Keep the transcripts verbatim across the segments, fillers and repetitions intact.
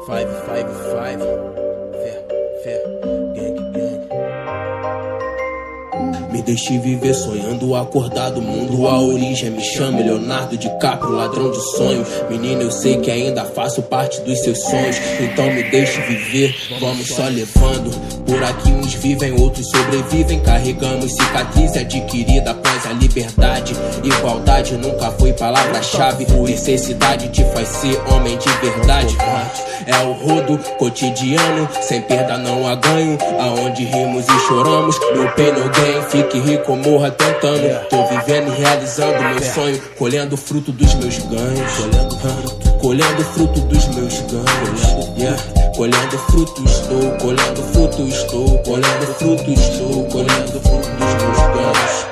Five, five, five. Fé, fé, gang, gang. Me deixe viver sonhando acordado. Mundo, a origem me chama Leonardo DiCaprio, ladrão de sonhos. Menina, eu sei que ainda faço parte dos seus sonhos. Então me deixe viver, vamos só levando. Por aqui uns vivem, outros sobrevivem. Carregamos cicatriz adquirida após a liberdade. Igualdade nunca foi palavra-chave. Necessidade te faz ser homem de verdade. É o rodo cotidiano, sem perda não há ganho. Aonde rimos e choramos, no pain no gain. Fique rico ou morra tentando. Tô vivendo e realizando meu sonho, colhendo o fruto dos meus ganhos. Colhendo, colhendo o fruto dos meus ganhos. Yeah. Colhendo frutos, estou colhendo frutos, estou colhendo frutos, estou colhendo frutos dos meus ganhos.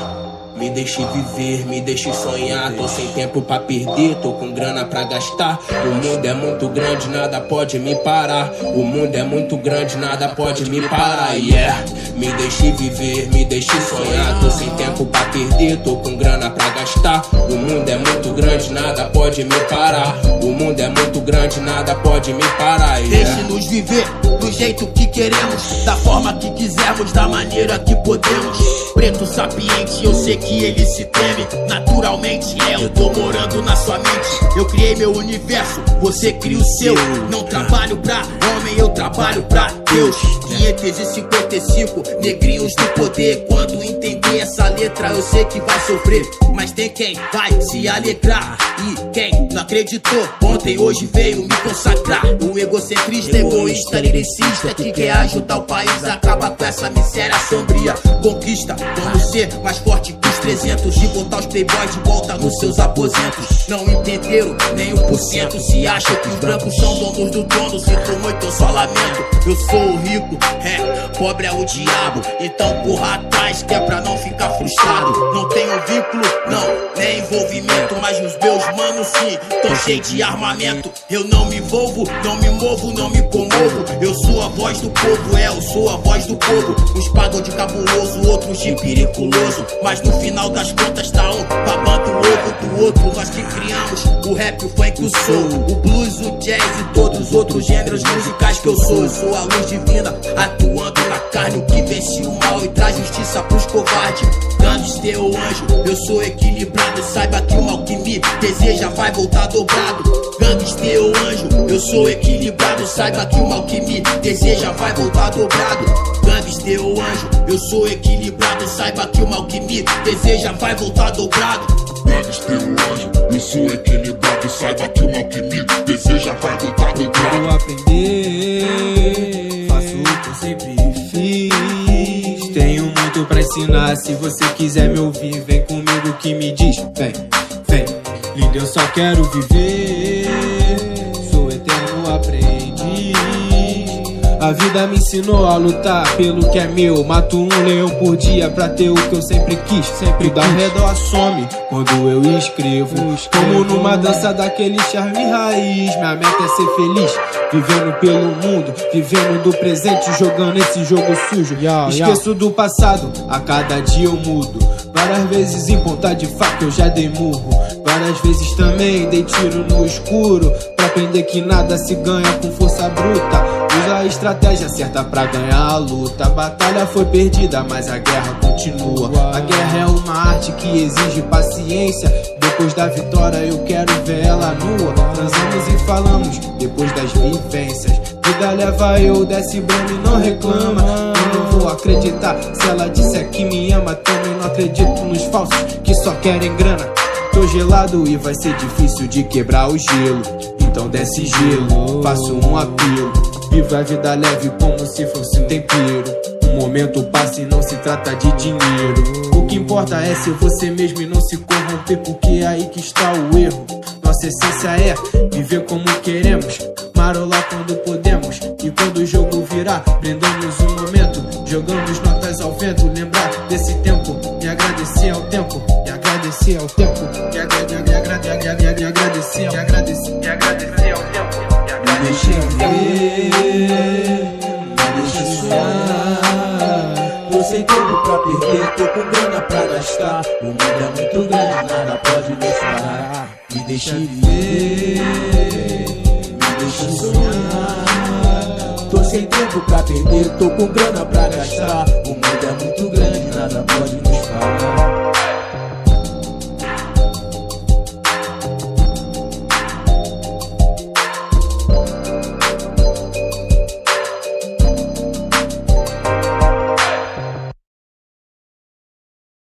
Me deixe viver, me deixe sonhar. Tô sem tempo pra perder, tô com grana pra gastar. O mundo é muito grande, nada pode me parar. O mundo é muito grande, nada pode me parar. Yeah, me deixe viver, me deixe sonhar. Tô sem tempo pra perder, tô com grana pra gastar. O mundo é muito grande, nada pode me parar. O mundo é muito grande, nada pode me parar. Yeah. Deixe-nos viver do jeito que queremos, da forma que quisermos, da maneira que podemos. Preto sapiente, eu sei que ele se teme. Naturalmente é, eu tô morando na sua mente. Eu criei meu universo, você cria o seu. Não trabalho pra homem, eu trabalho pra Deus. quinhentos e cinquenta e cinco negrinhos do poder. Quando entender essa letra eu sei que vai sofrer, mas tem quem vai se alegrar. E quem não acreditou ontem, hoje veio me consagrar. O egocentrista, egoísta, liricista que quer ajudar o país, acaba com essa miséria sombria. Conquista, vamos ser mais forte que os trezentos e botar os playboys de volta nos seus aposentos. Não entenderam nem um por cento. Se acham que os brancos são donos do dono, sinto muito, eu só lamento. Eu sou o rico, é, pobre é o diabo. Então corra atrás que é pra não ficar frustrado. Não tenho vínculo, não, nem envolvimento, mas nos meus manos sim, tô cheio de armamento. Eu não me envolvo, não me movo, não me comovo. Eu sou a voz do povo, é, eu sou a voz do povo. Uns pagam de cabuloso, outros de periculoso, mas no final das contas tá um babando o ovo do outro. Nós que criamos o rap, o funk, o soul, o blues, o jazz e todos os outros gêneros musicais que eu sou. Eu sou a luz divina, atuando na carne, o que vence o mal e traz justiça pros covardes. Gangster ou anjo, eu sou equilibrado. Saiba que o mal que me deseja vai voltar dobrado. Gangster ou anjo, eu sou equilibrado. Saiba que o mal que me deseja vai voltar dobrado. Gangster ou anjo, eu sou equilibrado. Saiba que o mal que me deseja vai voltar dobrado. Gangster ou anjo, eu sou equilibrado. Saiba que o mal que me deseja vai voltar dobrado. Quero aprender, faço o que eu sempre fiz. Tenho muito pra ensinar, se você quiser me ouvir, vem comigo que me diz. Vem, vem, lindo, eu só quero viver. Sou eterno aprendiz. A vida me ensinou a lutar pelo que é meu. Mato um leão por dia pra ter o que eu sempre quis. Sempre tudo ao redor some quando eu escrevo, como numa dança daquele charme raiz. Minha meta é ser feliz, vivendo pelo mundo, vivendo do presente, jogando esse jogo sujo. Esqueço do passado, a cada dia eu mudo. Várias vezes em ponta de faca eu já dei murro. Várias vezes também dei tiro no escuro, pra aprender que nada se ganha com força bruta. Usa a estratégia certa pra ganhar a luta. A batalha foi perdida, mas a guerra continua. A guerra é uma arte que exige paciência. Depois da vitória eu quero ver ela nua. Transamos e falamos depois das vivências. Vida leva eu, desce brama e não reclama. Eu não vou acreditar se ela disser que me ama. Também não acredito nos falsos que só querem grana. Tô gelado e vai ser difícil de quebrar o gelo. Então desce gelo, faço um apelo. Viva a vida leve como se fosse um tempero. Um momento passa e não se trata de dinheiro. O que importa é ser você mesmo e não se corromper, porque é aí que está o erro. Nossa essência é viver como queremos, marolar quando podemos. E quando o jogo virar, brindamos um momento, jogamos notas ao vento. Lembrar desse tempo e agradecer ao tempo. E agradecer ao tempo. E agradecer, e agradecer, e agradecer, e agradecer, e agradecer ao tempo. Me deixa ver, me deixa sonhar. Tô sem tempo pra perder, tô com grana pra gastar. O mundo é muito grande, nada pode nos parar. Me deixe ver, me deixe deixe sonhar. Tô sem tempo pra perder, tô com grana pra gastar. O mundo é muito grande, nada pode nos parar.